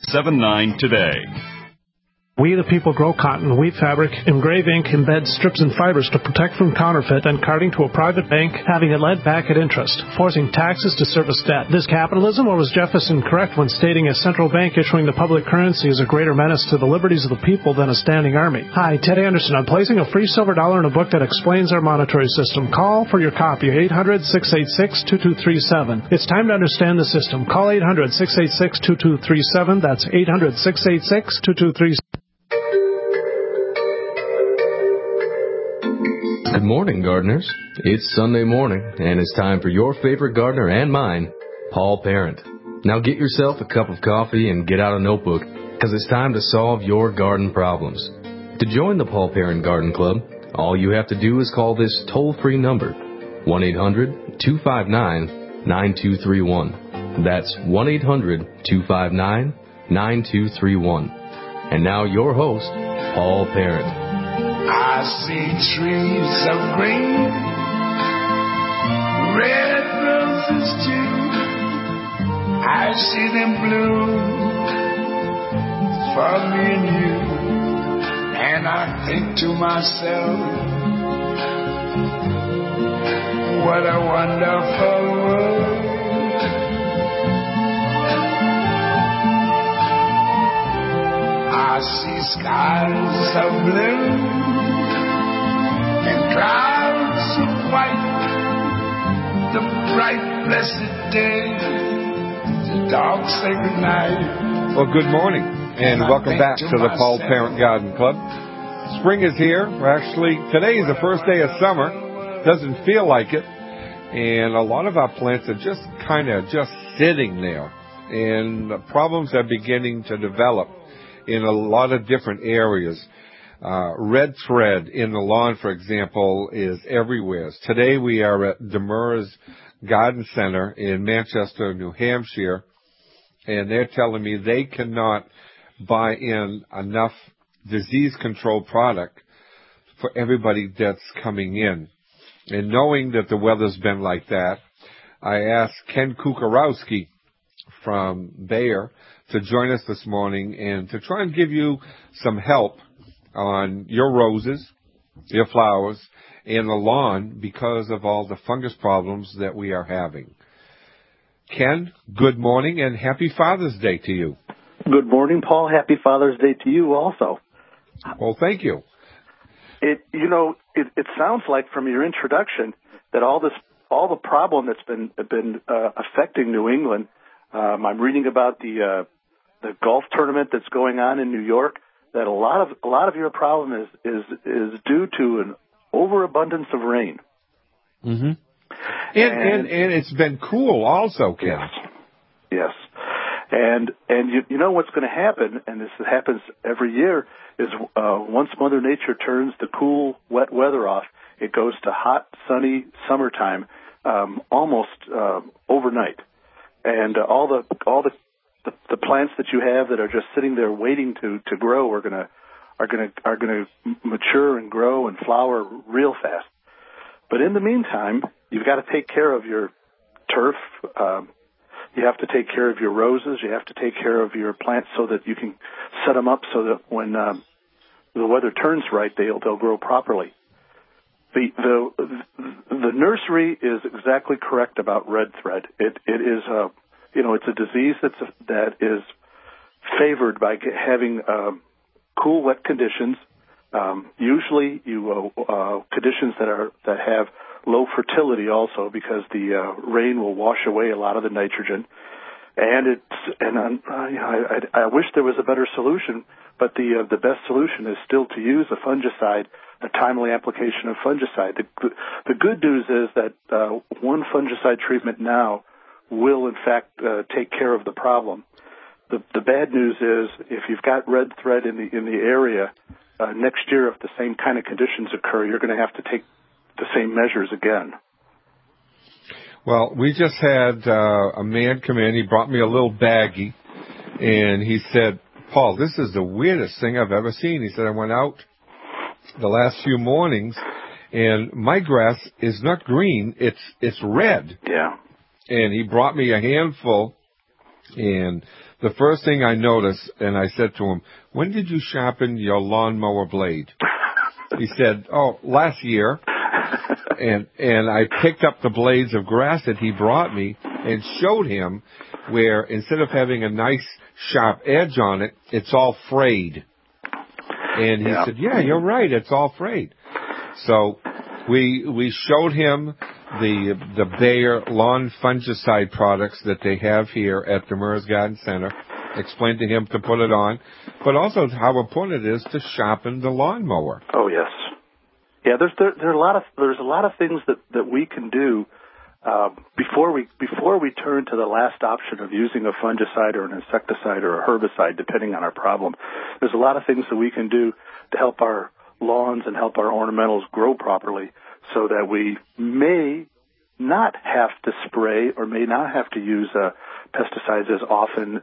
877-879 today. We the people grow cotton, weave fabric, engrave ink, embed strips and fibers to protect from counterfeit and carting to a private bank, having it led back at interest, forcing taxes to service debt. This capitalism, or was Jefferson correct when stating a central bank issuing the public currency is a greater menace to the liberties of the people than a standing army? Hi, Ted Anderson. I'm placing a free silver dollar in a book that explains our monetary system. Call for your copy, 800-686-2237. It's time to understand the system. Call 800-686-2237. That's 800-686-2237. Good morning, gardeners. It's Sunday morning, and it's time for your favorite gardener and mine, Paul Parent. Now get yourself a cup of coffee and get out a notebook, because it's time to solve your garden problems. To join the Paul Parent Garden Club, all you have to do is call this toll-free number, 1-800-259-9231. That's 1-800-259-9231. And now your host, Paul Parent. I see trees of green, red roses too. I see them bloom for me and you. And I think to myself, what a wonderful world. I see skies of blue and clouds of white, the bright blessed day, the dark sacred night. Well, good morning, and welcome back to the Paul Parent Garden Club. Spring is here. Actually, today is the first day of summer. Doesn't feel like it, and a lot of our plants are just kind of just sitting there, and problems are beginning to develop in a lot of different areas. Red thread in the lawn, for example, is everywhere. Today we are at Demers Garden Center in Manchester, New Hampshire, and they're telling me they cannot buy in enough disease control product for everybody that's coming in. And knowing that the weather's been like that, I asked Ken Kukarowski from Bayer to join us this morning and to try and give you some help on your roses, your flowers, and the lawn because of all the fungus problems that we are having. Ken, good morning and happy Father's Day to you. Good morning, Paul. Happy Father's Day to you also. Well, thank you. It sounds like from your introduction that all the problem that's been affecting New England. I'm reading about the golf tournament that's going on in New York. That a lot of your problem is due to an overabundance of rain. Mm-hmm. And it's been cool also, Ken. Yes. And you know what's going to happen, and this happens every year, is once Mother Nature turns the cool, wet weather off, it goes to hot, sunny summertime almost overnight. And all the plants that you have that are just sitting there waiting to grow are gonna mature and grow and flower real fast. But in the meantime, you've got to take care of your turf. You have to take care of your roses. You have to take care of your plants so that you can set them up so that when the weather turns right, they'll grow properly. The nursery is exactly correct about red thread. It is it's a disease that is favored by having cool, wet conditions. Usually, conditions that have low fertility also, because the rain will wash away a lot of the nitrogen. And I wish there was a better solution, but the best solution is still to use a fungicide, a timely application of fungicide. The good news is that one fungicide treatment now will in fact take care of the problem. The bad news is if you've got red thread in the area, next year if the same kind of conditions occur, you're going to have to take the same measures again. Well, we just had a man come in. He brought me a little baggie, and he said, Paul, this is the weirdest thing I've ever seen. He said, I went out the last few mornings, and my grass is not green, it's red. Yeah. And he brought me a handful, and the first thing I noticed, and I said to him, "When did you sharpen your lawnmower blade?" He said, "Oh, last year." And I picked up the blades of grass that he brought me and showed him where instead of having a nice sharp edge on it, it's all frayed. And he said, "Yeah, you're right, it's all frayed." So we showed him the Bayer lawn fungicide products that they have here at the Demers Garden Center, explained to him to put it on, but also how important it is to sharpen the lawnmower. Oh, yes. Yeah, there's a lot of things that we can do before we turn to the last option of using a fungicide or an insecticide or a herbicide, depending on our problem. There's a lot of things that we can do to help our lawns and help our ornamentals grow properly, so that we may not have to spray or may not have to use pesticides as often,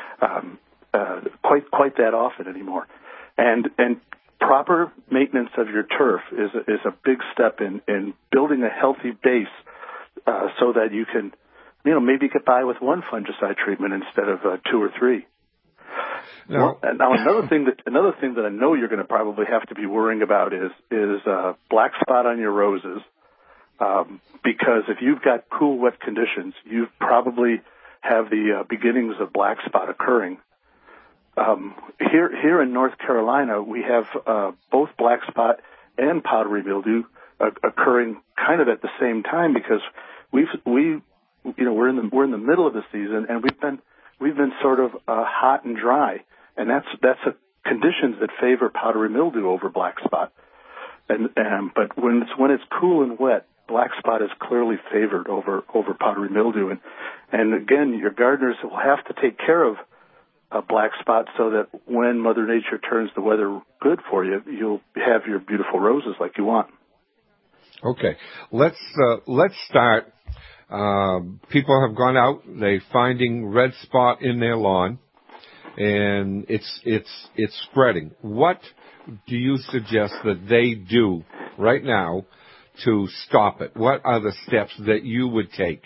quite that often anymore. And proper maintenance of your turf is a big step in building a healthy base, so that you can, maybe get by with one fungicide treatment instead of 2 or 3. Now another thing that I know you're going to probably have to be worrying about is black spot on your roses, because if you've got cool, wet conditions, you probably have the beginnings of black spot occurring. Here in North Carolina, we have both black spot and powdery mildew occurring kind of at the same time, because we're in the middle of the season, and we've been sort of hot and dry, and that's conditions that favor powdery mildew over black spot. But when it's cool and wet, black spot is clearly favored over powdery mildew, and again, your gardeners will have to take care of black spot so that when Mother Nature turns the weather good for you, you'll have your beautiful roses like you want. Okay, let's start. People have gone out, they're finding red spot in their lawn, and it's spreading. What do you suggest that they do right now to stop it? What are the steps that you would take?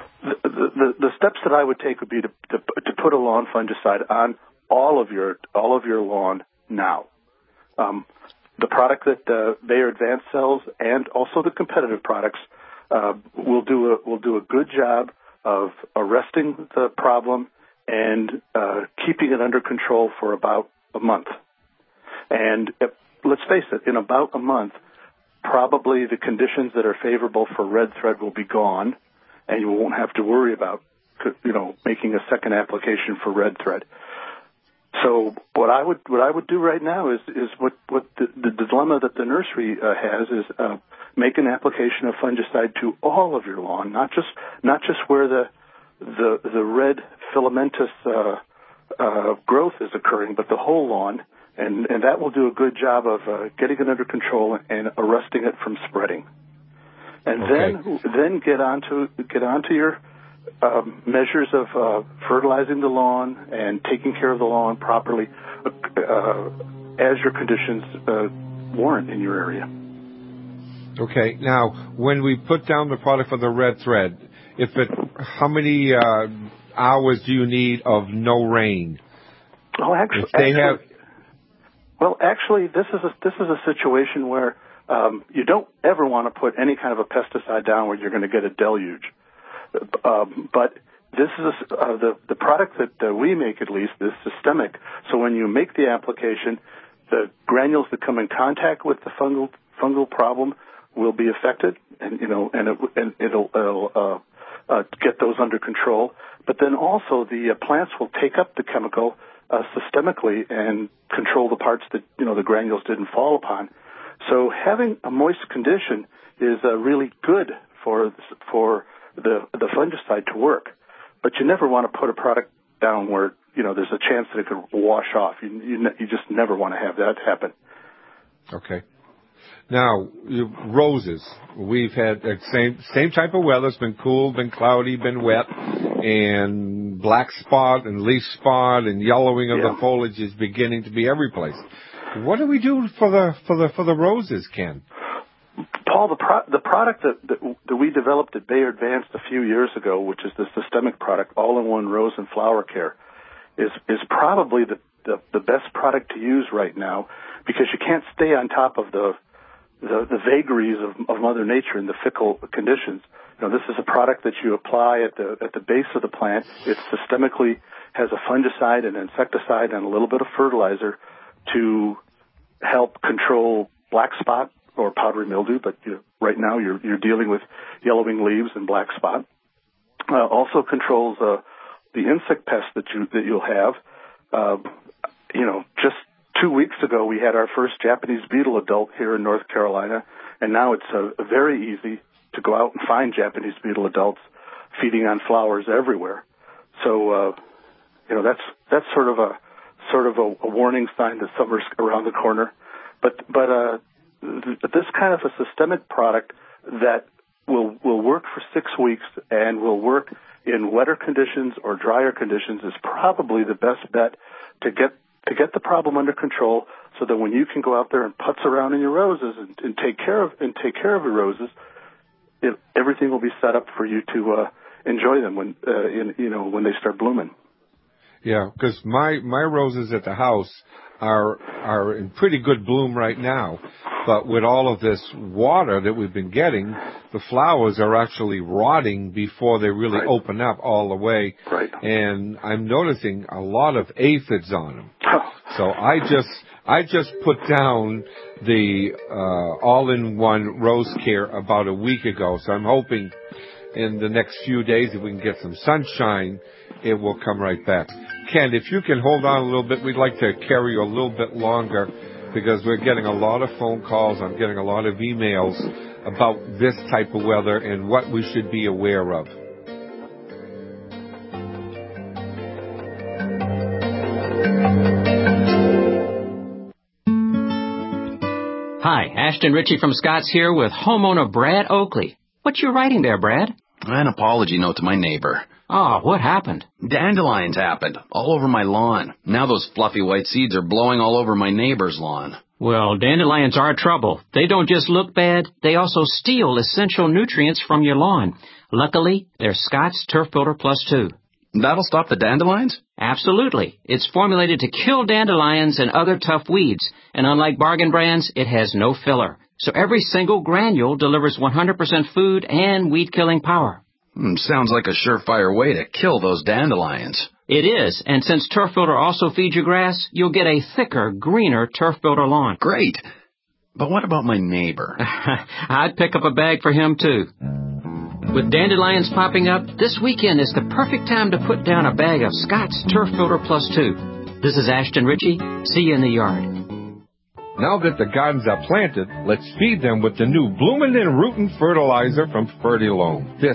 The steps that I would take would be to put a lawn fungicide on all of your lawn now. The product that Bayer Advanced sells, and also the competitive products, will do a good job of arresting the problem and keeping it under control for about a month. And let's face it, in about a month, probably the conditions that are favorable for red thread will be gone, and you won't have to worry about, making a second application for red thread. So what I would do right now is what the dilemma that the nursery has is make an application of fungicide to all of your lawn, not just where the red filamentous growth is occurring, but the whole lawn, and that will do a good job of getting it under control and arresting it from spreading. And then get onto your measures of fertilizing the lawn and taking care of the lawn properly as your conditions warrant in your area. Okay. Now, when we put down the product for the red thread, how many hours do you need of no rain? Oh, actually, this is a situation where you don't ever want to put any kind of a pesticide down where you're going to get a deluge. But this is the product that we make, at least, is systemic. So when you make the application, the granules that come in contact with the fungal problem will be affected, and it'll get those under control. But then also the plants will take up the chemical systemically and control the parts that the granules didn't fall upon. So having a moist condition is really good for the fungicide to work, but you never want to put a product down where there's a chance that it could wash off. You just never want to have that happen. Okay. Now, roses. We've had the same type of weather. It's been cool, been cloudy, been wet, and black spot and leaf spot and yellowing of the foliage is beginning to be every place. What do we do for the roses, Ken? Paul, the product that we developed at Bayer Advanced a few years ago, which is the systemic product, all-in-one rose and flower care, is probably the best product to use right now, because you can't stay on top of the vagaries of Mother Nature and the fickle conditions. This is a product that you apply at the base of the plant. It systemically has a fungicide, an insecticide, and a little bit of fertilizer to help control black spot or powdery mildew. But right now you're dealing with yellowing leaves and black spot. Also controls the insect pests that you'll have. Just 2 weeks ago we had our first Japanese beetle adult here in North Carolina, and now it's very easy to go out and find Japanese beetle adults feeding on flowers everywhere. So, that's sort of a warning sign that summer's around the corner. But this kind of a systemic product that will work for 6 weeks and will work in wetter conditions or drier conditions is probably the best bet to get the problem under control, so that when you can go out there and putz around in your roses and take care of your roses, everything will be set up for you to enjoy them when they start blooming. Yeah, because my roses at the house are in pretty good bloom right now, but with all of this water that we've been getting, the flowers are actually rotting before they really open up all the way. Right. And I'm noticing a lot of aphids on them. So I just put down the all-in-one rose care about a week ago. So I'm hoping in the next few days, if we can get some sunshine, it will come right back. Ken, if you can hold on a little bit, we'd like to carry you a little bit longer, because we're getting a lot of phone calls. I'm getting a lot of emails about this type of weather and what we should be aware of. Hi, Ashton Ritchie from Scott's here with homeowner Brad Oakley. What you writing there, Brad? An apology note to my neighbor. Oh, what happened? Dandelions happened, all over my lawn. Now those fluffy white seeds are blowing all over my neighbor's lawn. Well, dandelions are trouble. They don't just look bad, they also steal essential nutrients from your lawn. Luckily, they're Scott's Turf Builder Plus 2. That'll stop the dandelions? Absolutely. It's formulated to kill dandelions and other tough weeds, and unlike bargain brands, it has no filler. So every single granule delivers 100% food and weed-killing power. Sounds like a surefire way to kill those dandelions. It is, and since Turf Builder also feeds your grass, you'll get a thicker, greener Turf Builder lawn. Great. But what about my neighbor? I'd pick up a bag for him, too. With dandelions popping up, this weekend is the perfect time to put down a bag of Scott's Turf Builder Plus 2. This is Ashton Ritchie. See you in the yard. Now that the gardens are planted, let's feed them with the new Bloomin' and Rootin' fertilizer from Fertilome. This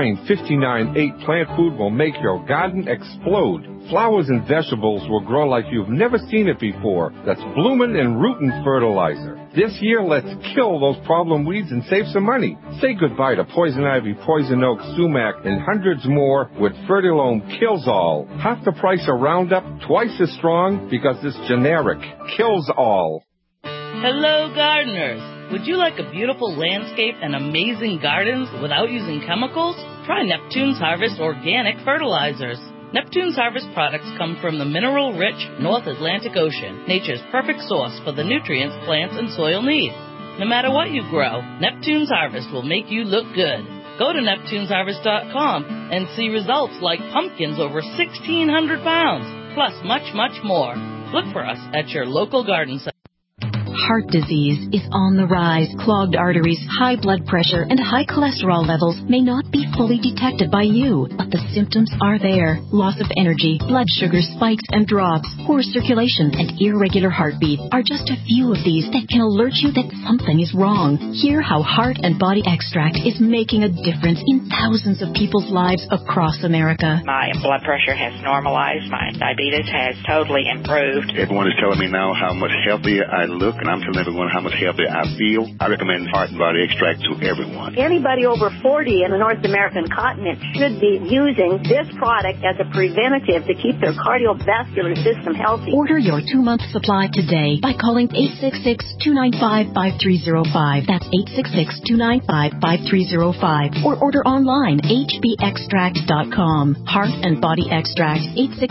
959-8 plant food will make your garden explode. Flowers and vegetables will grow like you've never seen it before. That's Bloomin' and Rootin' fertilizer. This year, let's kill those problem weeds and save some money. Say goodbye to poison ivy, poison oak, sumac, and hundreds more with Fertilome Kills All. Half the price of Roundup, twice as strong, because it's generic. Kills all. Hello, gardeners. Would you like a beautiful landscape and amazing gardens without using chemicals? Try Neptune's Harvest Organic Fertilizers. Neptune's Harvest products come from the mineral-rich North Atlantic Ocean, nature's perfect source for the nutrients plants and soil need. No matter what you grow, Neptune's Harvest will make you look good. Go to Neptune'sHarvest.com and see results like pumpkins over 1,600 pounds, plus much, much more. Look for us at your local garden center. Heart disease is on the rise. Clogged arteries, high blood pressure, and high cholesterol levels may not be fully detected by you, but the symptoms are there. Loss of energy, blood sugar spikes and drops, poor circulation, and irregular heartbeat are just a few of these that can alert you that something is wrong. Hear how Heart and Body Extract is making a difference in thousands of people's lives across America. My blood pressure has normalized. My diabetes has totally improved. Everyone is telling me now how much healthier I look, and I'm telling everyone how much healthier I feel, I recommend Heart and Body Extract to everyone. Anybody over 40 in the North American continent should be using this product as a preventative to keep their cardiovascular system healthy. Order your 2-month supply today by calling 866-295-5305. That's 866-295-5305. Or order online, hbextract.com. Heart and Body Extract,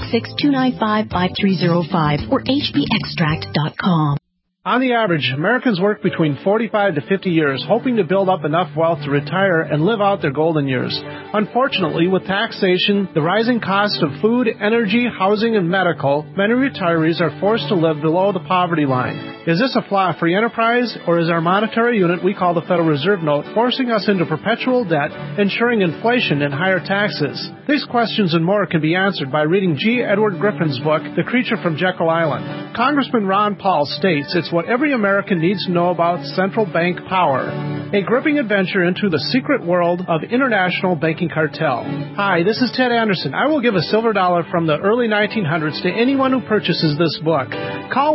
866-295-5305 or hbextract.com. On the average, Americans work between 45 to 50 years, hoping to build up enough wealth to retire and live out their golden years. Unfortunately, with taxation, the rising cost of food, energy, housing, and medical, many retirees are forced to live below the poverty line. Is this a flaw free enterprise, or is our monetary unit we call the Federal Reserve Note forcing us into perpetual debt, ensuring inflation and higher taxes? These questions and more can be answered by reading G. Edward Griffin's book, The Creature from Jekyll Island. Congressman Ron Paul states it's what every American needs to know about central bank power. A gripping adventure into the secret world of international banking cartel. Hi, this is Ted Anderson. I will give a silver dollar from the early 1900s to anyone who purchases this book. Call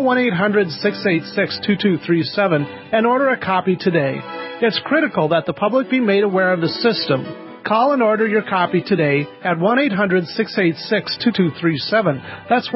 1-800-686-2237 and order a copy today. It's critical that the public be made aware of the system. Call and order your copy today at 1-800-686-2237. That's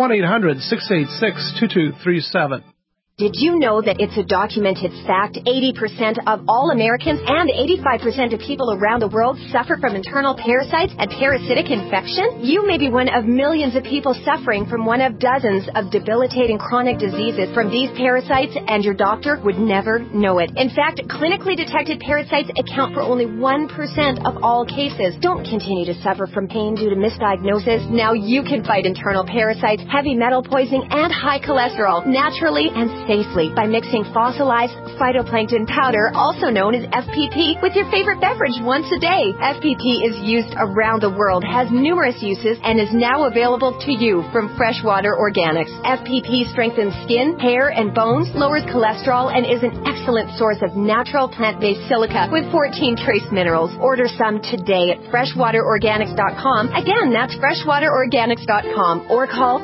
1-800-686-2237. Did you know that it's a documented fact 80% of all Americans and 85% of people around the world suffer from internal parasites and parasitic infection? You may be one of millions of people suffering from one of dozens of debilitating chronic diseases from these parasites, and your doctor would never know it. In fact, clinically detected parasites account for only 1% of all cases. Don't continue to suffer from pain due to misdiagnosis. Now you can fight internal parasites, heavy metal poisoning, and high cholesterol naturally and safely by mixing fossilized phytoplankton powder, also known as FPP, with your favorite beverage once a day. FPP is used around the world, has numerous uses, and is now available to you from Freshwater Organics. FPP strengthens skin, hair, and bones, lowers cholesterol, and is an excellent source of natural plant-based silica with 14 trace minerals. Order some today at freshwaterorganics.com. Again, that's freshwaterorganics.com, or call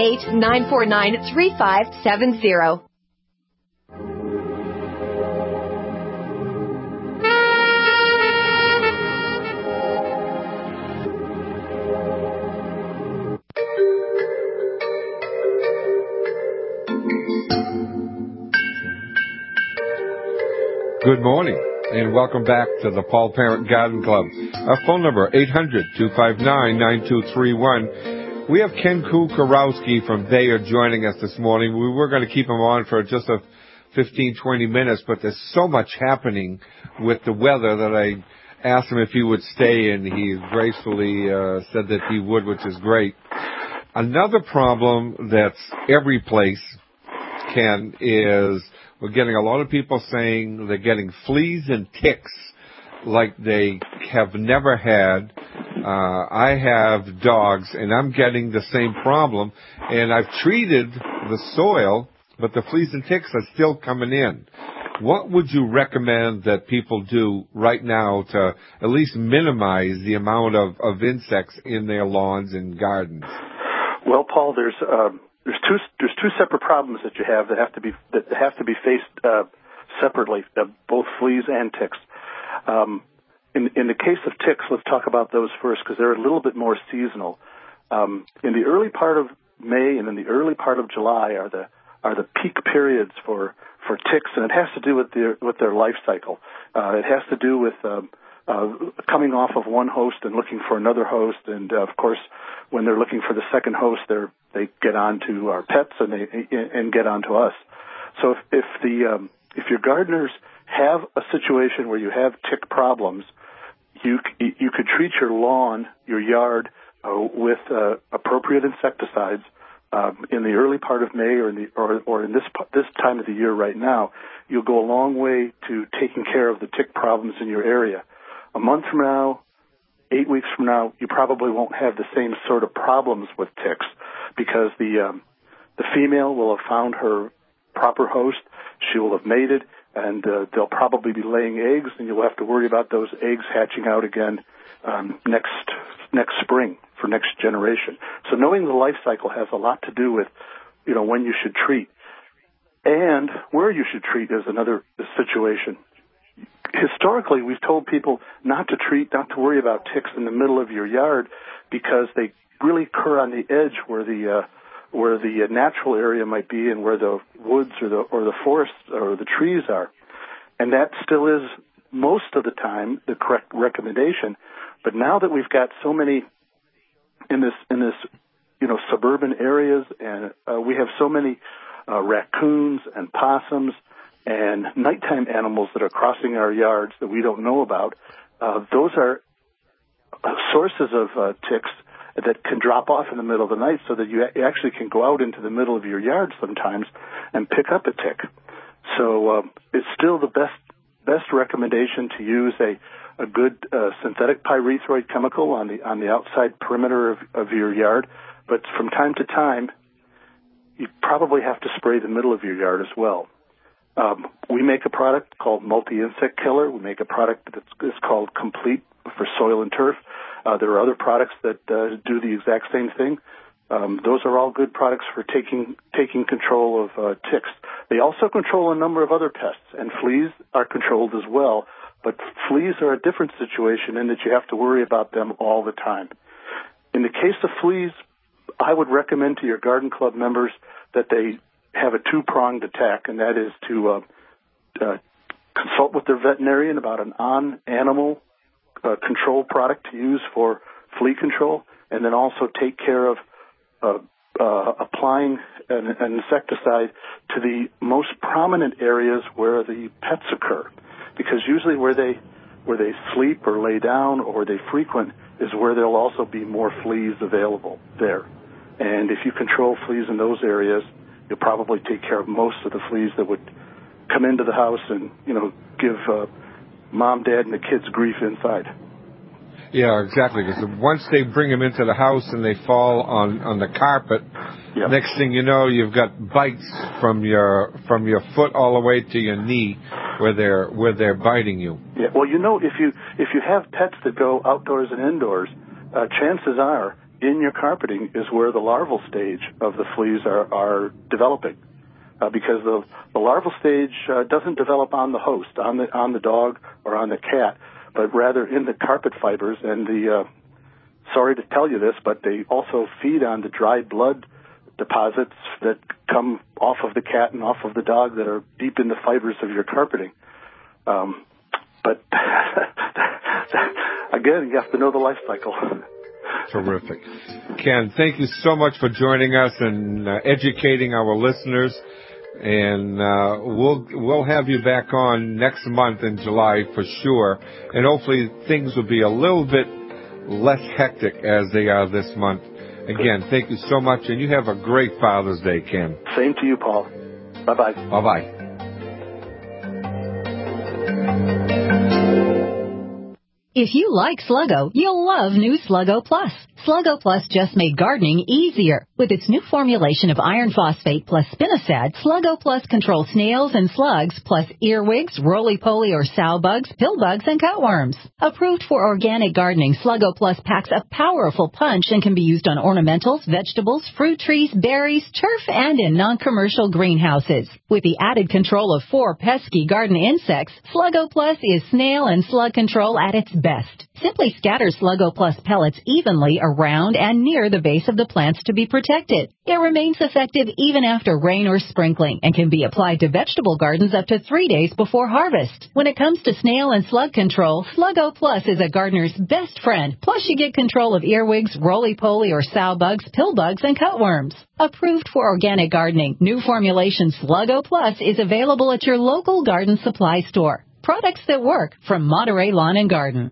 888-949-3570. Good morning, and welcome back to the Paul Parent Garden Club. Our phone number, 800-259-9231. We have Ken Kukarowski from Bayer joining us this morning. We were going to keep him on for just 15-20 minutes, but there's so much happening with the weather that I asked him if he would stay, and he gracefully said that he would, which is great. Another problem that's every place, Ken, is we're getting a lot of people saying they're getting fleas and ticks like they have never had. I have dogs, and I'm getting the same problem, and I've treated the soil, but the fleas and ticks are still coming in. What would you recommend that people do right now to at least minimize the amount of insects in their lawns and gardens? Well, Paul, there's two separate problems that you have that have to be faced separately, both fleas and ticks. In the case of ticks, let's talk about those first because they're a little bit more seasonal. In the early part of May and in the early part of July are the peak periods for ticks, and it has to do with their life cycle. It has to do with coming off of one host and looking for another host, and of course, when they're looking for the second host, they get on to our pets and get on to us. So if your gardeners have a situation where you have tick problems, you could treat your lawn, your yard, with appropriate insecticides in the early part of May or in this time of the year right now. You'll go a long way to taking care of the tick problems in your area. A month from now, 8 weeks from now, you probably won't have the same sort of problems with ticks because the female will have found her proper host. She will have mated, and they'll probably be laying eggs, and you'll have to worry about those eggs hatching out again next spring for next generation. So knowing the life cycle has a lot to do with, when you should treat. And where you should treat is another situation. Historically, we've told people not to worry about ticks in the middle of your yard because they really occur on the edge where the natural area might be and where the woods or the forest or the trees are. And that still is most of the time the correct recommendation. But now that we've got so many in this suburban areas, and we have so many raccoons and possums and nighttime animals that are crossing our yards that we don't know about, those are sources of ticks that can drop off in the middle of the night, so that you actually can go out into the middle of your yard sometimes and pick up a tick. So it's still the best recommendation to use a good synthetic pyrethroid chemical on the outside perimeter of your yard, but from time to time you probably have to spray the middle of your yard as well. We make a product called Multi-Insect Killer. We make a product that's called Complete for soil and turf. There are other products that do the exact same thing. Those are all good products for taking control of ticks. They also control a number of other pests, and fleas are controlled as well. But fleas are a different situation in that you have to worry about them all the time. In the case of fleas, I would recommend to your garden club members that they have a two-pronged attack, and that is to consult with their veterinarian about an on-animal control product to use for flea control, and then also take care of applying an insecticide to the most prominent areas where the pets occur, because usually where they sleep or lay down or they frequent is where there'll also be more fleas available there. And if you control fleas in those areas, you'll probably take care of most of the fleas that would come into the house and, give mom, dad, and the kids grief inside. Yeah, exactly. Because once they bring them into the house and they fall on the carpet, yep. Next thing you know, you've got bites from your foot all the way to your knee where they're biting you. Yeah. Well, if you have pets that go outdoors and indoors, chances are in your carpeting is where the larval stage of the fleas are developing, because the larval stage doesn't develop on the host, on the dog or on the cat, but rather in the carpet fibers. And sorry to tell you this, but they also feed on the dried blood deposits that come off of the cat and off of the dog that are deep in the fibers of your carpeting. But again, you have to know the life cycle. Terrific. Ken, thank you so much for joining us and educating our listeners. And we'll have you back on next month in July for sure. And hopefully things will be a little bit less hectic as they are this month. Again, thank you so much, and you have a great Father's Day, Ken. Same to you, Paul. Bye-bye. Bye-bye. If you like Sluggo, you'll love new Sluggo Plus. Sluggo Plus just made gardening easier. With its new formulation of iron phosphate plus spinosad, Sluggo Plus controls snails and slugs, plus earwigs, roly-poly or sow bugs, pill bugs, and cutworms. Approved for organic gardening, Sluggo Plus packs a powerful punch and can be used on ornamentals, vegetables, fruit trees, berries, turf, and in non-commercial greenhouses. With the added control of 4 pesky garden insects, Sluggo Plus is snail and slug control at its best. Simply scatter Sluggo Plus pellets evenly around and near the base of the plants to be protected. It remains effective even after rain or sprinkling and can be applied to vegetable gardens up to 3 days before harvest. When it comes to snail and slug control, Sluggo Plus is a gardener's best friend. Plus you get control of earwigs, roly-poly or sow bugs, pill bugs, and cutworms. Approved for organic gardening, new formulation Sluggo Plus is available at your local garden supply store. Products that work from Monterey Lawn and Garden.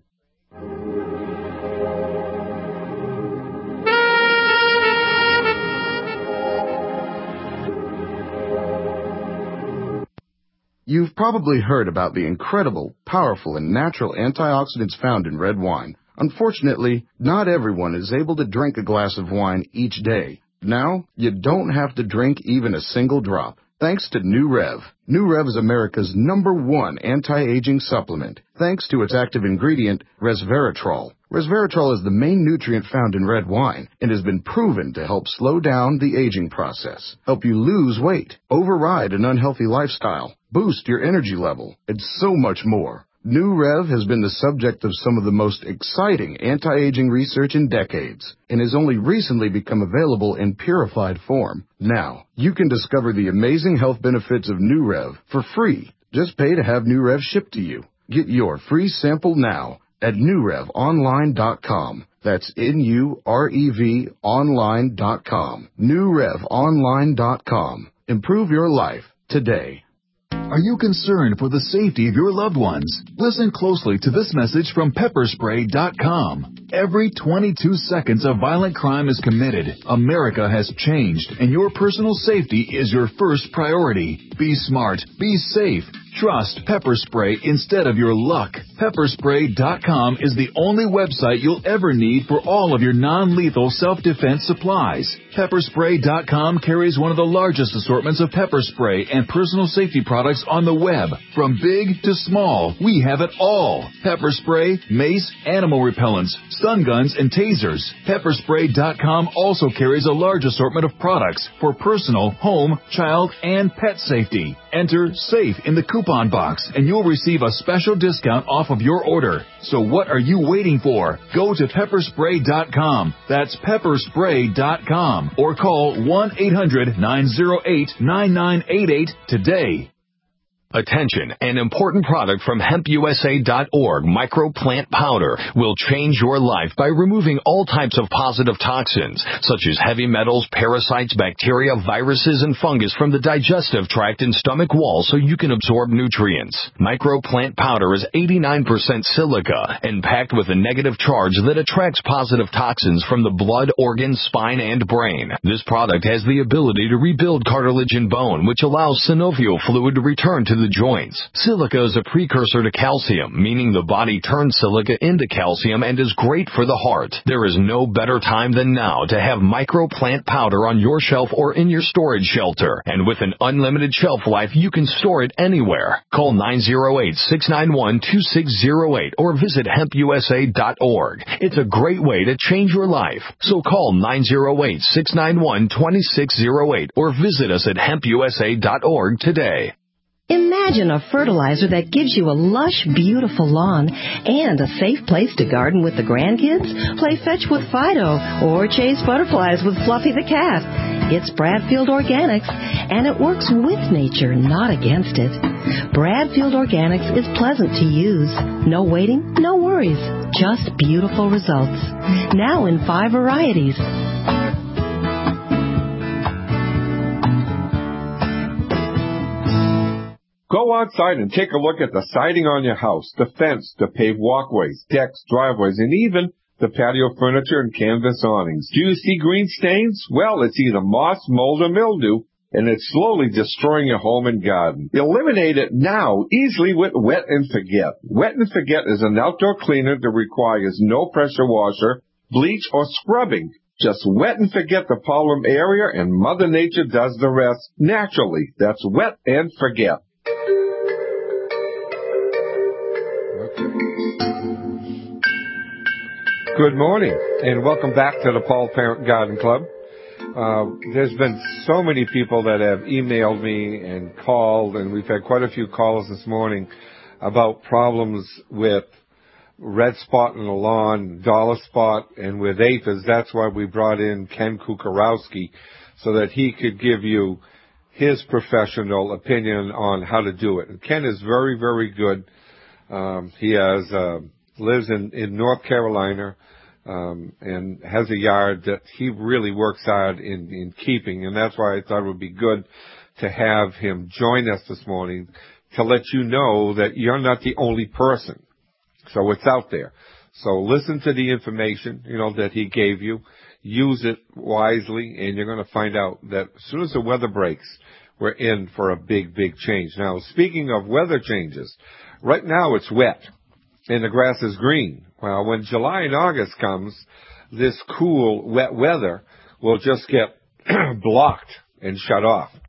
You've probably heard about the incredible, powerful, and natural antioxidants found in red wine. Unfortunately, not everyone is able to drink a glass of wine each day. Now, you don't have to drink even a single drop. thanks to New Rev. New Rev is America's #1 anti-aging supplement, thanks to its active ingredient, resveratrol. Resveratrol is the main nutrient found in red wine and has been proven to help slow down the aging process, help you lose weight, override an unhealthy lifestyle, boost your energy level, and so much more. New Rev has been the subject of some of the most exciting anti-aging research in decades and has only recently become available in purified form. Now, you can discover the amazing health benefits of New Rev for free. Just pay to have New Rev shipped to you. Get your free sample now at NewRevOnline.com. That's NUREV online.com. NewRevOnline.com. Improve your life today. Are you concerned for the safety of your loved ones? Listen closely to this message from Pepperspray.com. Every 22 seconds a violent crime is committed. America has changed, and your personal safety is your first priority. Be smart. Be safe. Trust Pepper Spray instead of your luck. Pepperspray.com is the only website you'll ever need for all of your non-lethal self-defense supplies. Pepperspray.com carries one of the largest assortments of pepper spray and personal safety products on the web. From big to small, we have it all. Pepper spray, mace, animal repellents, stun guns, and tasers. Pepperspray.com also carries a large assortment of products for personal, home, child, and pet safety. Enter SAFE in the coupon box and you'll receive a special discount off of your order. So what are you waiting for? Go to Pepperspray.com. That's Pepperspray.com or call 1-800-908-9988 today. Attention, an important product from HempUSA.org, microplant powder, will change your life by removing all types of positive toxins, such as heavy metals, parasites, bacteria, viruses, and fungus from the digestive tract and stomach wall so you can absorb nutrients. Microplant powder is 89% silica and packed with a negative charge that attracts positive toxins from the blood, organs, spine, and brain. This product has the ability to rebuild cartilage and bone, which allows synovial fluid to return to the joints. Silica is a precursor to calcium, meaning the body turns silica into calcium and is great for the heart. There is no better time than now to have microplant powder on your shelf or in your storage shelter. And with an unlimited shelf life, you can store it anywhere. Call 908-691-2608 or visit HempUSA.org. It's a great way to change your life. So call 908-691-2608 or visit us at HempUSA.org today. Imagine a fertilizer that gives you a lush, beautiful lawn and a safe place to garden with the grandkids, play fetch with Fido, or chase butterflies with Fluffy the cat. It's Bradfield Organics, and it works with nature, not against it. Bradfield Organics is pleasant to use. No waiting, no worries. Just beautiful results. Now in 5 varieties. Go outside and take a look at the siding on your house, the fence, the paved walkways, decks, driveways, and even the patio furniture and canvas awnings. Do you see green stains? Well, it's either moss, mold, or mildew, and it's slowly destroying your home and garden. Eliminate it now, easily with Wet and Forget. Wet and Forget is an outdoor cleaner that requires no pressure washer, bleach, or scrubbing. Just wet and forget the problem area, and Mother Nature does the rest naturally. That's Wet and Forget. Good morning, and welcome back to the Paul Parent Garden Club. There's been so many people that have emailed me and called, and we've had quite a few calls this morning about problems with red spot in the lawn, dollar spot, and with aphids. That's why we brought in Ken Kukarowski, so that he could give you his professional opinion on how to do it. And Ken is very, very good. He lives in North Carolina, and has a yard that he really works hard in keeping, and that's why I thought it would be good to have him join us this morning to let you know that you're not the only person. So it's out there. So listen to the information, that he gave you. Use it wisely, and you're going to find out that as soon as the weather breaks, we're in for a big, big change. Now, speaking of weather changes, right now it's wet and the grass is green. Well, when July and August comes, this cool, wet weather will just get blocked and shut off.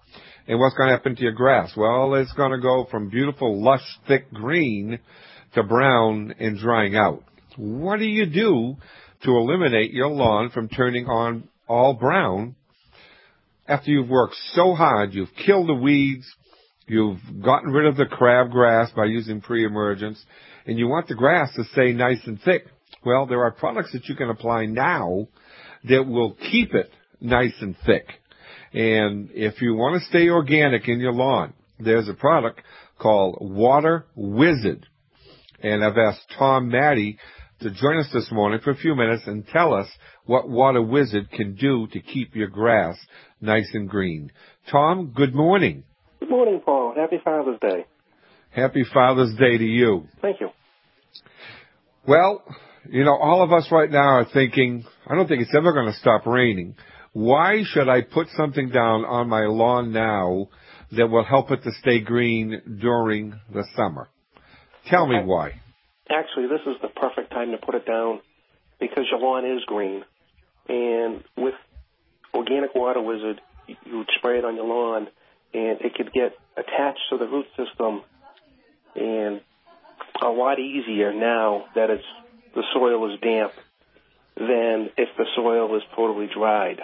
And what's going to happen to your grass? Well, it's going to go from beautiful, lush, thick green to brown and drying out. What do you do to eliminate your lawn from turning on all brown after you've worked so hard? You've killed the weeds, you've gotten rid of the crabgrass by using pre-emergence, and you want the grass to stay nice and thick. Well, there are products that you can apply now that will keep it nice and thick. And if you want to stay organic in your lawn, there's a product called Water Wizard. And I've asked Tom Matte to join us this morning for a few minutes and tell us what Water Wizard can do to keep your grass nice and green. Tom, good morning. Good morning, Paul. Happy Father's Day. Happy Father's Day to you. Thank you. Well, you know, all of us right now are thinking, I don't think it's ever going to stop raining. Why should I put something down on my lawn now that will help it to stay green during the summer? Tell me why. Actually, this is the perfect time to put it down because your lawn is green. And with Organic Water Wizard, you would spray it on your lawn, and it could get attached to the root system and a lot easier now that the soil is damp than if the soil is totally dried.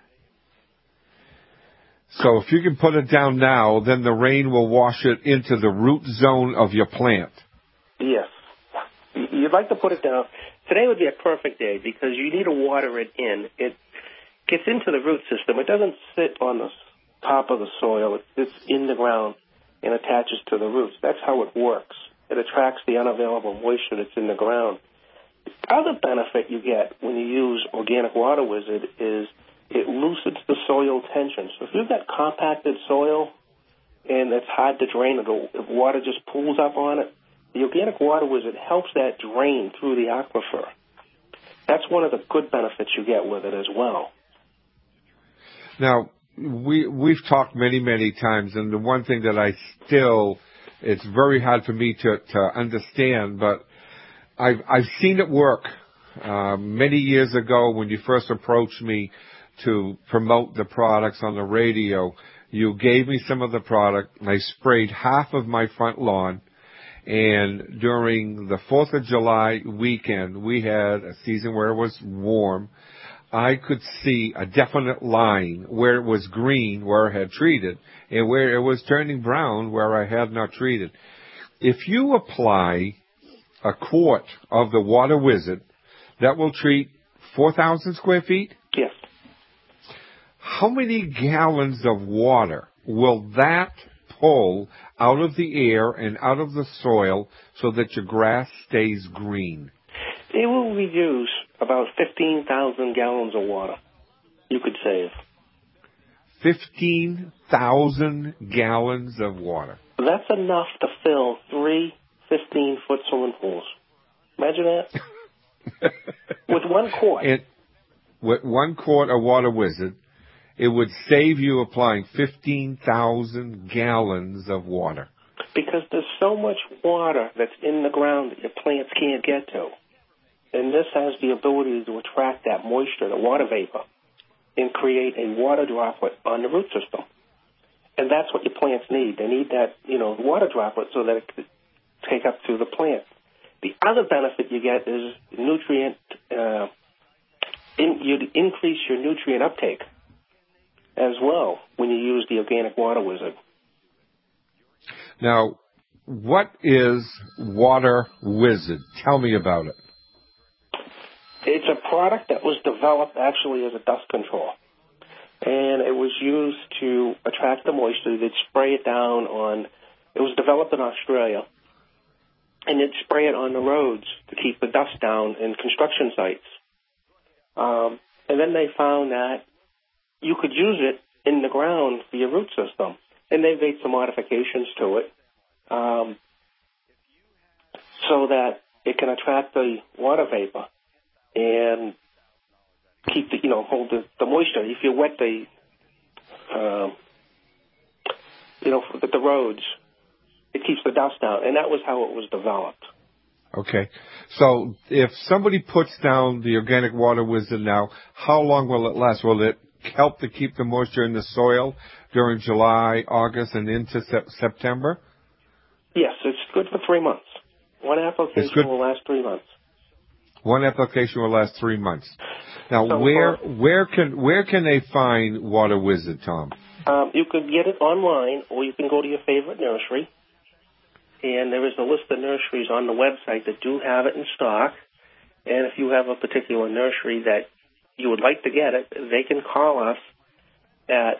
So if you can put it down now, then the rain will wash it into the root zone of your plant. Yes. You'd like to put it down. Today would be a perfect day because you need to water it in. It gets into the root system. It doesn't sit on the top of the soil. It sits in the ground and attaches to the roots. That's how it works. It attracts the unavailable moisture that's in the ground. The other benefit you get when you use Organic Water Wizard is it loosens the soil tension. So if you've got compacted soil and it's hard to drain, if water just pools up on it, the Organic Water Wizard helps that drain through the aquifer. That's one of the good benefits you get with it as well. Now, we've talked many, many times, and the one thing that it's very hard for me to understand, but I've seen it work. Many years ago when you first approached me to promote the products on the radio, you gave me some of the product, and I sprayed half of my front lawn. And during the 4th of July weekend, we had a season where it was warm. I could see a definite line where it was green, where I had treated, and where it was turning brown, where I had not treated. If you apply a quart of the Water Wizard, that will treat 4,000 square feet? Yes. How many gallons of water will that pull out of the air and out of the soil so that your grass stays green? It will reduce about 15,000 gallons of water you could save. 15,000 gallons of water. That's enough to fill 3 15-foot swimming pools. Imagine that. With one quart. With 1 quart of Water Wizard, it would save you applying 15,000 gallons of water. Because there's so much water that's in the ground that your plants can't get to. And this has the ability to attract that moisture, the water vapor, and create a water droplet on the root system. And that's what your plants need. They need that, water droplet so that it can take up through the plant. The other benefit you get is nutrient, you'd increase your nutrient uptake as well when you use the Organic Water Wizard. Now, what is Water Wizard? Tell me about it. It's a product that was developed actually as a dust control. And it was used to attract the moisture. They'd spray it down it was developed in Australia. And they'd spray it on the roads to keep the dust down in construction sites. And then they found that you could use it in the ground for your root system. And they made some modifications to it so that it can attract the water vapor and keep hold the moisture. If you wet the roads, it keeps the dust out. And that was how it was developed. Okay. So if somebody puts down the Organic Water Wizard now, how long will it last? Will it help to keep the moisture in the soil during July, August, and into September? Yes, it's good for 3 months. One application will last 3 months. One application will last 3 months. Now, So where can they find Water Wizard, Tom? You can get it online, or you can go to your favorite nursery. And there is a list of nurseries on the website that do have it in stock. And if you have a particular nursery that you would like to get it, they can call us at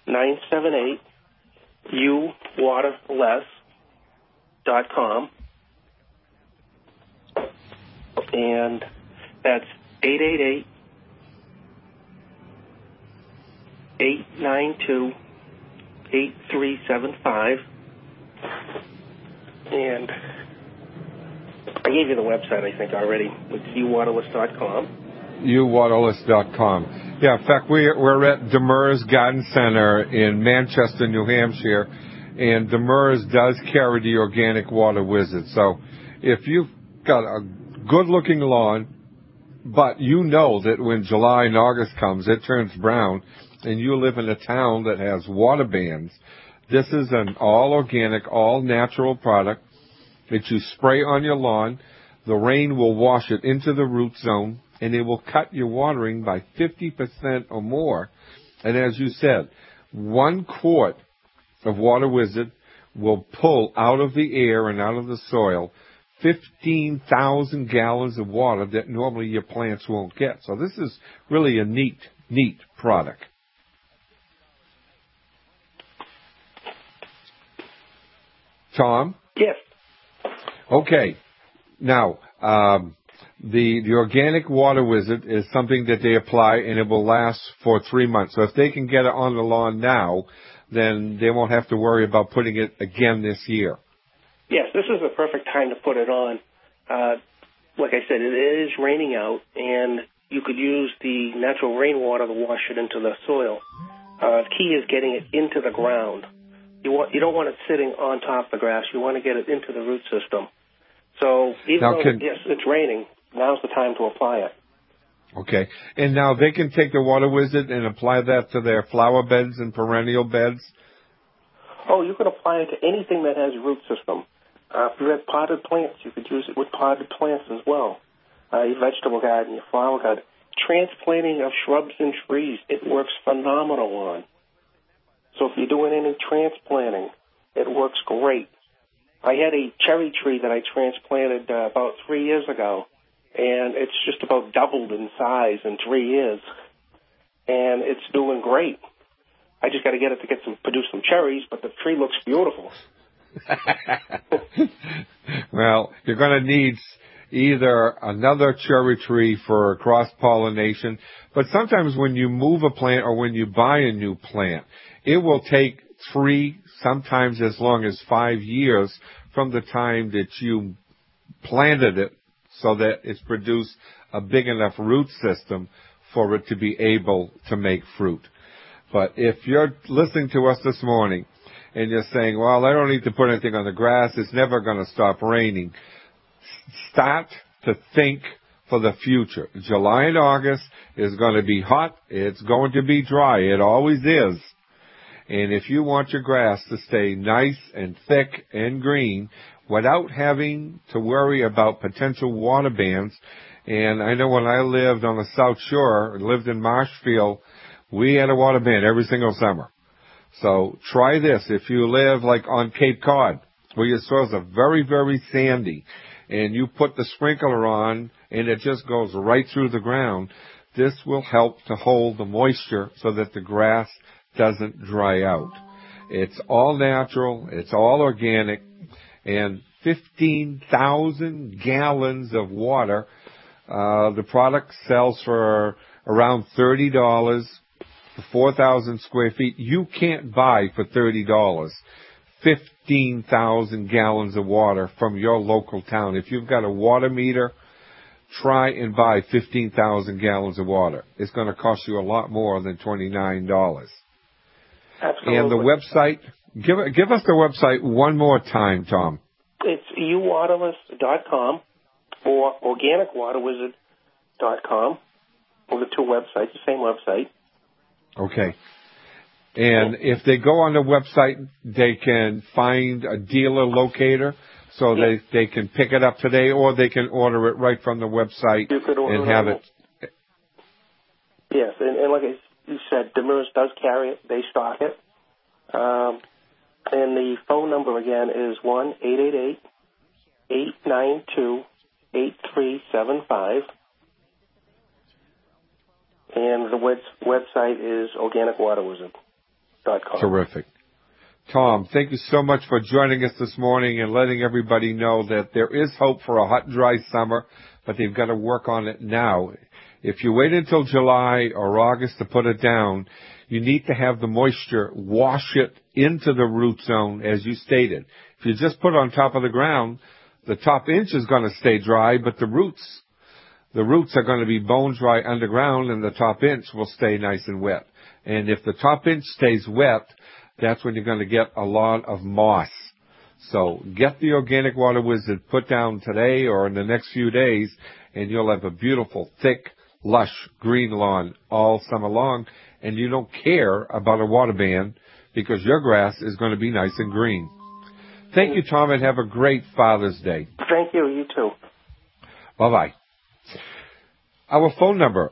978-UWaterless.com. And that's 888-892-8375. And I gave you the website, I think, already. It's uwaterless.com. uwaterless.com. Yeah, in fact, we're at Demers Garden Center in Manchester, New Hampshire, and Demers does carry the Organic Water Wizard. So if you've got a good-looking lawn, but you know that when July and August comes, it turns brown, and you live in a town that has water bans, this is an all-organic, all-natural product that you spray on your lawn. The rain will wash it into the root zone, and it will cut your watering by 50% or more. And as you said, 1 quart of Water Wizard will pull out of the air and out of the soil 15,000 gallons of water that normally your plants won't get. So this is really a neat product. Tom? Yes. Okay. Now, the Organic Water Wizard is something that they apply, and it will last for 3 months. So if they can get it on the lawn now, then they won't have to worry about putting it again this year. Yes, this is the perfect time to put it on. Like I said, it is raining out, and you could use the natural rainwater to wash it into the soil. The key is getting it into the ground. You don't want it sitting on top of the grass. You want to get it into the root system. So even though, yes, it's raining, now's the time to apply it. Okay. And now they can take the Water Wizard and apply that to their flower beds and perennial beds? Oh, you can apply it to anything that has a root system. If you have potted plants, you could use it with potted plants as well. Your vegetable garden, your flower garden. Transplanting of shrubs and trees, it works phenomenal on. So if you're doing any transplanting, it works great. I had a cherry tree that I transplanted about 3 years ago, and it's just about doubled in size in 3 years, and it's doing great. I just got to get it to produce some cherries, but the tree looks beautiful. Well, you're going to need either another cherry tree for cross-pollination, but sometimes when you move a plant or when you buy a new plant, it will take 3, sometimes as long as 5 years from the time that you planted it so that it's produced a big enough root system for it to be able to make fruit. But if you're listening to us this morning and you're saying, well, I don't need to put anything on the grass, it's never going to stop raining, start to think for the future. July and August is going to be hot. It's going to be dry. It always is. And if you want your grass to stay nice and thick and green without having to worry about potential water bans, and I know when I lived on the South Shore, lived in Marshfield, we had a water ban every single summer. So try this. If you live like on Cape Cod, where your soils are very, very sandy, and you put the sprinkler on and it just goes right through the ground, this will help to hold the moisture so that the grass doesn't dry out. It's all natural, it's all organic, and 15,000 gallons of water. The product sells for around $30 for 4,000 square feet. You can't buy for $30 15,000 gallons of water from your local town. If you've got a water meter, try and buy 15,000 gallons of water. It's going to cost you a lot more than $29. Absolutely. And the website, give us the website one more time, Tom. It's uwaterless.com or organicwaterwizard.com. Or the two websites, the same website. Okay. And if they go on the website, they can find a dealer locator so they can pick it up today, or they can order it right from the website and have it. Yes, and like you said, Demers does carry it. They stock it. And the phone number again is 1-888-892-8375. And the website is organicwaterwizard.com. Terrific. Tom, thank you so much for joining us this morning and letting everybody know that there is hope for a hot, dry summer, but they've got to work on it now. If you wait until July or August to put it down, you need to have the moisture wash it into the root zone, as you stated. If you just put it on top of the ground, the top inch is going to stay dry, but the roots are going to be bone dry underground, and the top inch will stay nice and wet. And if the top inch stays wet, that's when you're going to get a lot of moss. So get the Organic Water Wizard put down today or in the next few days, and you'll have a beautiful, thick, lush green lawn all summer long, and you don't care about a water ban because your grass is going to be nice and green. Thank you, Tom, and have a great Father's Day. Thank you. You too. Bye-bye. Our phone number,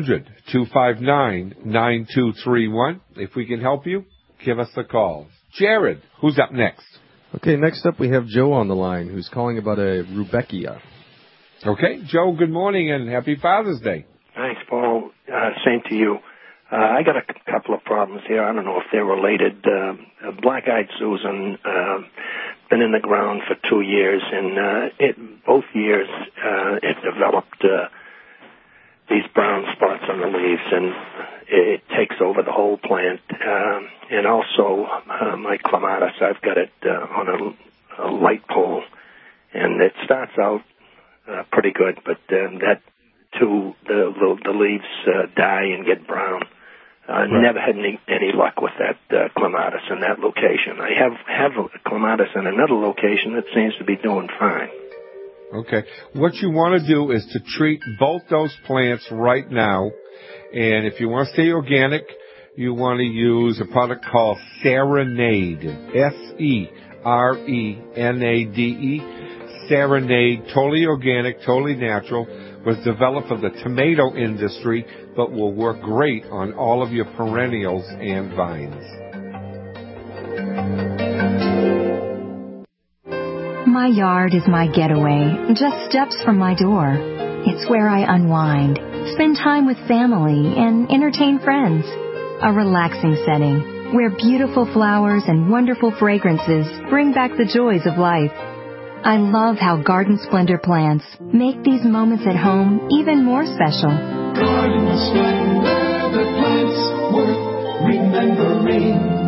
800-259-9231. If we can help you, give us a call. Jared, who's up next? Okay, next up we have Joe on the line, who's calling about a Rudbeckia. Okay, Joe, good morning and happy Father's Day. Thanks, Paul. Same to you. I got a couple of problems here. I don't know if they're related. Black-eyed Susan, been in the ground for 2 years, and both years it developed these brown spots on the leaves, and it takes over the whole plant. And also, my clematis, I've got it on a light pole, and it starts out pretty good, but that too, the leaves die and get brown. Never had any luck with that clematis in that location. I have a clematis in another location that seems to be doing fine. Okay. What you want to do is to treat both those plants right now. And if you want to stay organic, you want to use a product called Serenade. Serenade. Serenade, totally organic, totally natural, was developed for the tomato industry, but will work great on all of your perennials and vines. My yard is my getaway, just steps from my door. It's where I unwind, spend time with family, and entertain friends. A relaxing setting where beautiful flowers and wonderful fragrances bring back the joys of life. I love how Garden Splendor plants make these moments at home even more special. Garden Splendor, the plants worth remembering.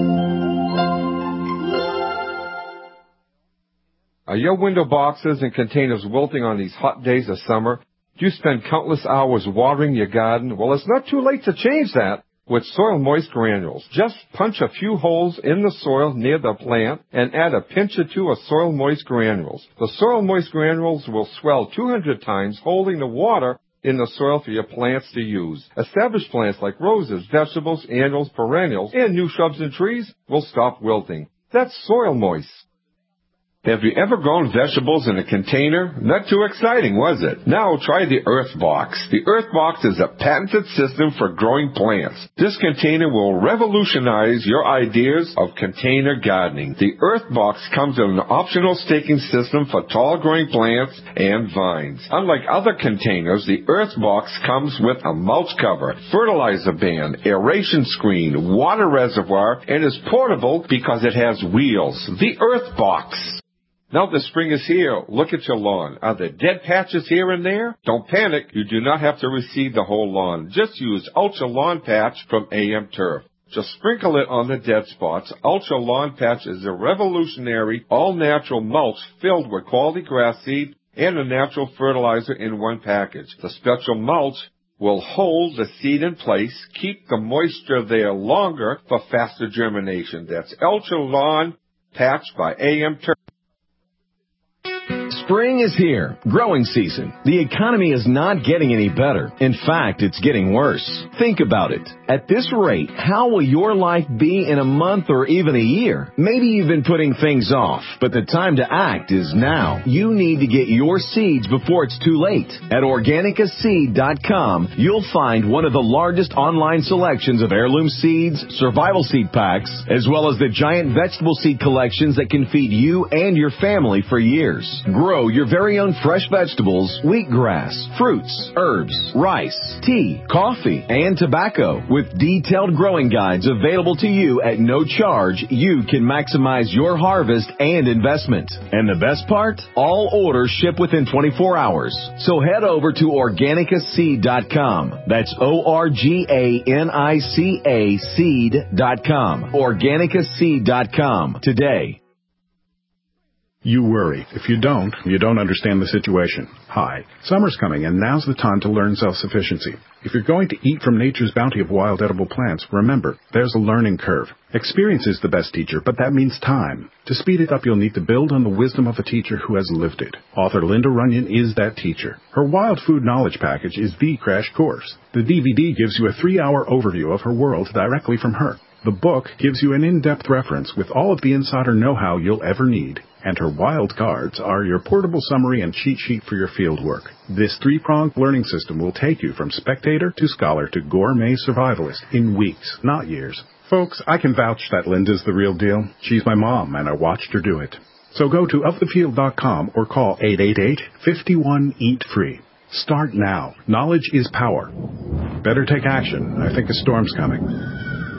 Are your window boxes and containers wilting on these hot days of summer? Do you spend countless hours watering your garden? Well, it's not too late to change that with Soil Moist Granules. Just punch a few holes in the soil near the plant and add a pinch or two of Soil Moist Granules. The Soil Moist Granules will swell 200 times, holding the water in the soil for your plants to use. Established plants like roses, vegetables, annuals, perennials, and new shrubs and trees will stop wilting. That's Soil Moist. Have you ever grown vegetables in a container? Not too exciting, was it? Now try the Earthbox. The Earthbox is a patented system for growing plants. This container will revolutionize your ideas of container gardening. The Earthbox comes with an optional staking system for tall growing plants and vines. Unlike other containers, the Earthbox comes with a mulch cover, fertilizer band, aeration screen, water reservoir, and is portable because it has wheels. The Earthbox. Now the spring is here. Look at your lawn. Are there dead patches here and there? Don't panic. You do not have to reseed the whole lawn. Just use Ultra Lawn Patch from AM Turf. Just sprinkle it on the dead spots. Ultra Lawn Patch is a revolutionary, all-natural mulch filled with quality grass seed and a natural fertilizer in one package. The special mulch will hold the seed in place, keep the moisture there longer for faster germination. That's Ultra Lawn Patch by AM Turf. Spring is here, growing season. The economy is not getting any better. In fact, it's getting worse. Think about it. At this rate, how will your life be in a month or even a year? Maybe you've been putting things off, but the time to act is now. You need to get your seeds before it's too late. At OrganicaSeed.com, you'll find one of the largest online selections of heirloom seeds, survival seed packs, as well as the giant vegetable seed collections that can feed you and your family for years. Grow your very own fresh vegetables, wheatgrass, fruits, herbs, rice, tea, coffee, and tobacco. With detailed growing guides available to you at no charge, you can maximize your harvest and investment. And the best part? All orders ship within 24 hours. So head over to OrganicaSeed.com. That's ORGANICA seed.com. OrganicaSeed.com today. You worry. If you don't understand the situation. Hi, summer's coming, and now's the time to learn self-sufficiency. If you're going to eat from nature's bounty of wild edible plants, remember, there's a learning curve. Experience is the best teacher, but that means time. To speed it up, you'll need to build on the wisdom of a teacher who has lived it. Author Linda Runyon is that teacher. Her Wild Food Knowledge Package is the crash course. The DVD gives you a 3-hour overview of her world directly from her. The book gives you an in-depth reference with all of the insider know-how you'll ever need. And her wild cards are your portable summary and cheat sheet for your field work. This 3-pronged learning system will take you from spectator to scholar to gourmet survivalist in weeks, not years. Folks, I can vouch that Linda's the real deal. She's my mom, and I watched her do it. So go to ofthefield.com or call 888-51-EAT-FREE. Start now. Knowledge is power. Better take action. I think a storm's coming.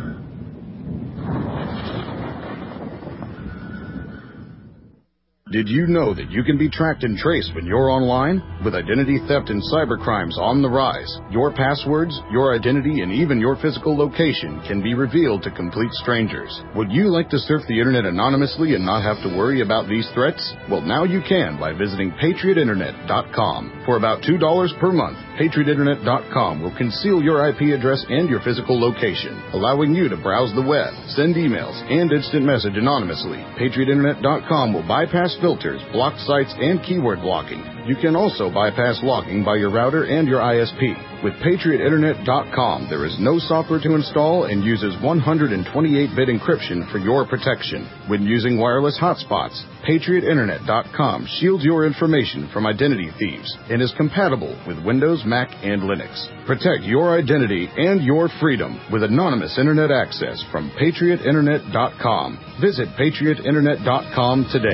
Did you know that you can be tracked and traced when you're online? With identity theft and cybercrimes on the rise, your passwords, your identity, and even your physical location can be revealed to complete strangers. Would you like to surf the internet anonymously and not have to worry about these threats? Well, now you can by visiting PatriotInternet.com. For about $2 per month, PatriotInternet.com will conceal your IP address and your physical location, allowing you to browse the web, send emails, and instant message anonymously. PatriotInternet.com will bypass filters, block sites, and keyword blocking. You can also bypass logging by your router and your ISP. With PatriotInternet.com, there is no software to install and uses 128-bit encryption for your protection. When using wireless hotspots, PatriotInternet.com shields your information from identity thieves and is compatible with Windows, Mac, and Linux. Protect your identity and your freedom with anonymous Internet access from PatriotInternet.com. Visit PatriotInternet.com today.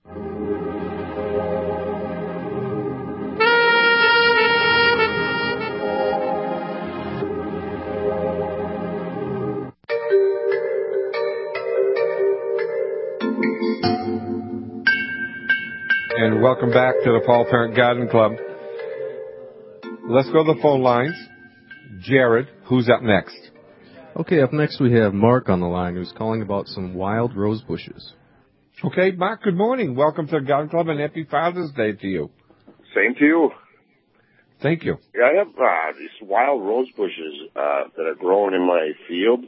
And welcome back to the Paul Parent Garden Club. Let's go to the phone lines. Jared, who's up next? Okay, up next we have Mark on the line who's calling about some wild rose bushes. Okay, Mark, good morning. Welcome to the Garden Club and happy Father's Day to you. Same to you. Thank you. Yeah, I have these wild rose bushes that are growing in my field.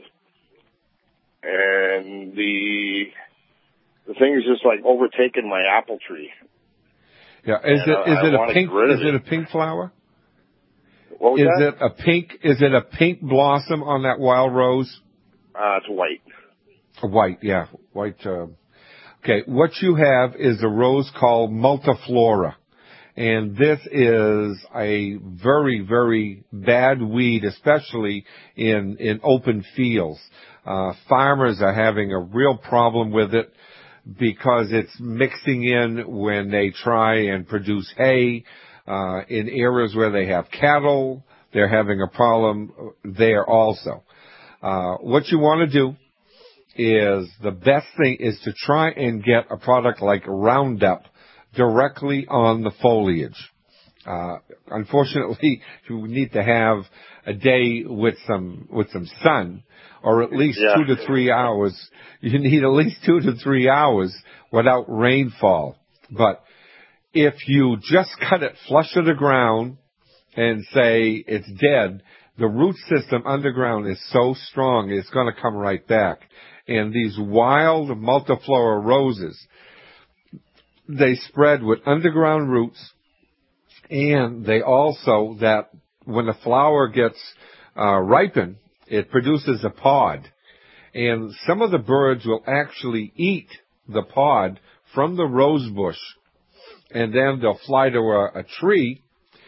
And the thing is just like overtaking my apple tree. Yeah, is it a pink flower? What was that? Is it a pink blossom on that wild rose? It's white. White, yeah. White. Okay, what you have is a rose called Multiflora. And this is a very, very bad weed, especially in open fields. Farmers are having a real problem with it, because it's mixing in when they try and produce hay. In areas where they have cattle, they're having a problem there also. What you want to do is, the best thing is to try and get a product like Roundup directly on the foliage. Unfortunately, you need to have a day with some sun, or at least 2 to 3 hours. You need at least 2 to 3 hours without rainfall. But if you just cut it flush to the ground and say it's dead, the root system underground is so strong it's going to come right back. And these wild multiflora roses, they spread with underground roots, and they also, that when the flower gets ripened, it produces a pod. And some of the birds will actually eat the pod from the rose bush, and then they'll fly to a tree,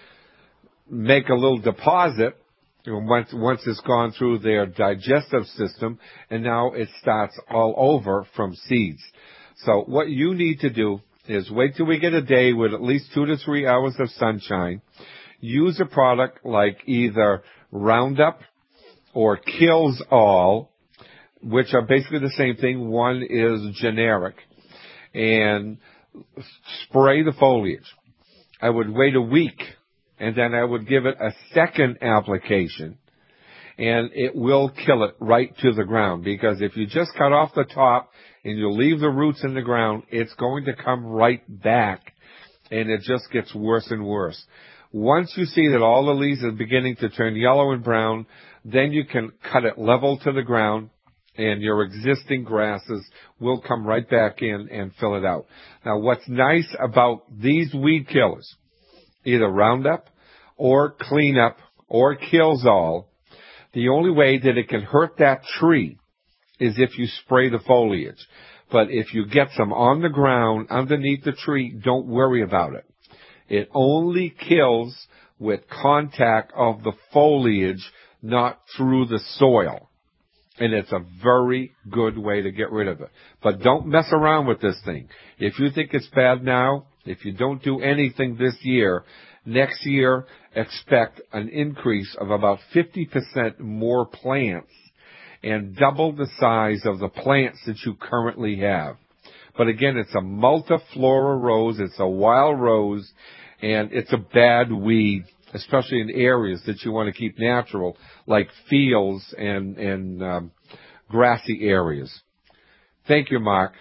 make a little deposit, once it's gone through their digestive system, and now it starts all over from seeds. So what you need to do is wait till we get a day with at least 2 to 3 hours of sunshine. Use a product like either Roundup or Kills All, which are basically the same thing. One is generic. And spray the foliage. I would wait a week, and then I would give it a second application, and it will kill it right to the ground. Because if you just cut off the top and you leave the roots in the ground, it's going to come right back, and it just gets worse and worse. Once you see that all the leaves are beginning to turn yellow and brown, then you can cut it level to the ground, and your existing grasses will come right back in and fill it out. Now, what's nice about these weed killers, either Roundup or Cleanup or Kills All, the only way that it can hurt that tree is if you spray the foliage. But if you get some on the ground underneath the tree, don't worry about it. It only kills with contact of the foliage, not through the soil. And it's a very good way to get rid of it. But don't mess around with this thing. If you think it's bad now, if you don't do anything this year, next year expect an increase of about 50% more plants and double the size of the plants that you currently have. But again, it's a multiflora rose, it's a wild rose, and it's a bad weed, especially in areas that you want to keep natural, like fields and grassy areas. Thank you, Mark.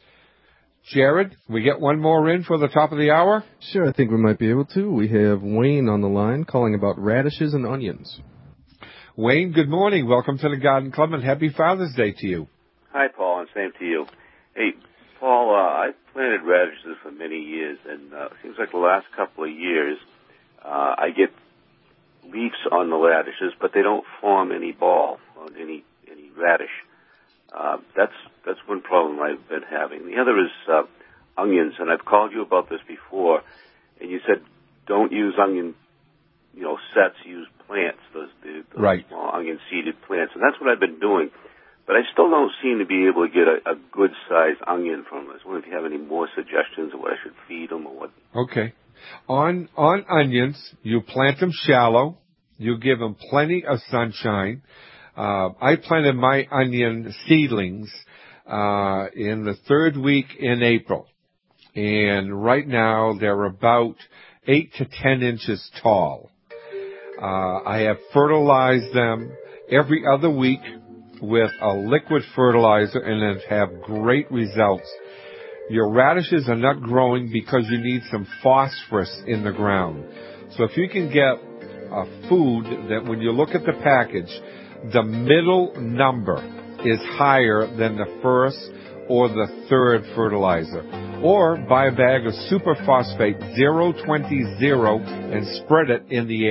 Jared, we get one more in for the top of the hour? Sure, I think we might be able to. We have Wayne on the line calling about radishes and onions. Wayne, good morning. Welcome to the Garden Club, and happy Father's Day to you. Hi, Paul, and same to you. Hey, Paul, I've planted radishes for many years, and it seems like the last couple of years I get leaves on the radishes, but they don't form any ball on any radish. That's one problem I've been having. The other is onions, and I've called you about this before, and you said don't use onion, sets, use plants, those right. Small onion-seeded plants, and that's what I've been doing. But I still don't seem to be able to get a good-sized onion from this. I wonder if you have any more suggestions of what I should feed them or what. Okay. On onions, you plant them shallow. You give them plenty of sunshine. I planted my onion seedlings in the third week in April. And right now they're about 8 to 10 inches tall. I have fertilized them every other week with a liquid fertilizer and have great results. Your radishes are not growing because you need some phosphorus in the ground. So if you can get a food that when you look at the package, the middle number is higher than the first or the third fertilizer. Or buy a bag of superphosphate 020 and spread it in the